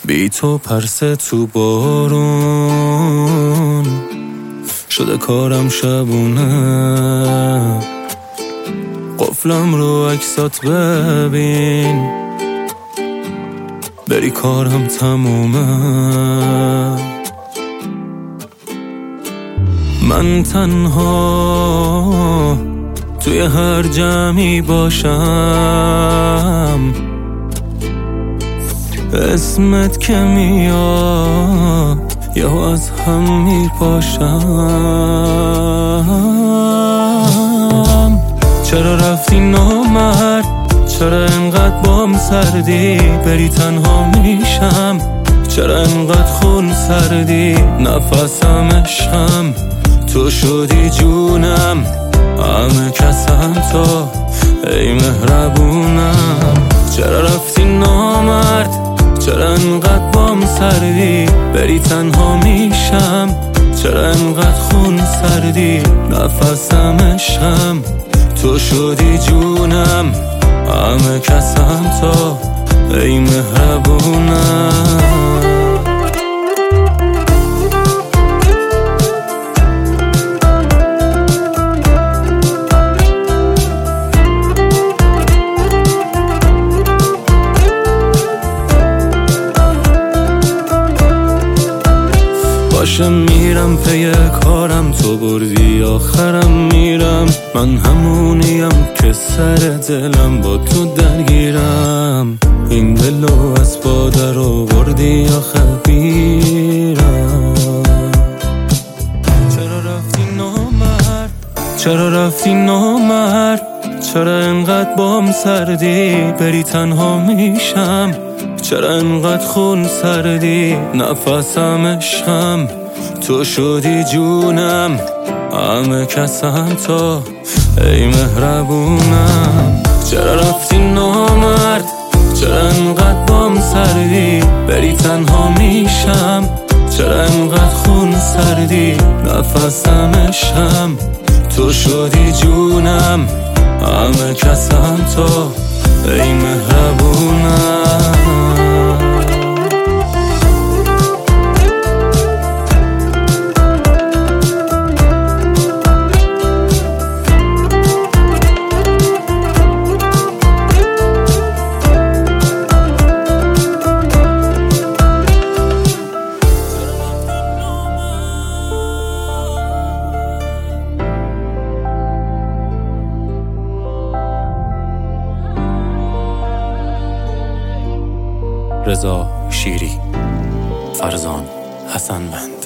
بی تو پرسه تو بارون شده کارم شبونه، قفلم رو عکسات ببین بری کارم تمومه. من تنها توی هر جمعی باشم، اسمت که میاد یا از هم میپاشم. چرا رفتی نامرد، چرا انقدر بام سردی، بری تنها میشم، چرا انقدر خون سردی، نفسم عشقم تو شدی جونم، همه کسم تو ای مهربونم. چرا رفتی نامرد، چرا انقدر بام سردی، بری تنها میشم، چرا انقدر خون سردی، نفسم عشقم تو شدی جونم، همه کسم تو ای مهربونم. باشه میرم پی کارم، تو بردی آخرم میرم، من همونیم که سر دلم با تو درگیرم، این دلو از پادر آوردی آخر بیرم. چرا رفتی نامرد، چرا رفتی نامرد، چرا انقدر بام سردی، بری تنها میشم، چرا انقدر خون سردی، نفسم عشقم تو شدی جونم، همه کسم تو ای مهربونم. چرا رفتی نامرد، چرا انقدر بام سردی، بری تنها میشم، چرا انقدر خون سردی، نفسم عشقم تو شدی جونم، همه کسم تو ای مهربونم. رضا شیری، فرزان حسنوند.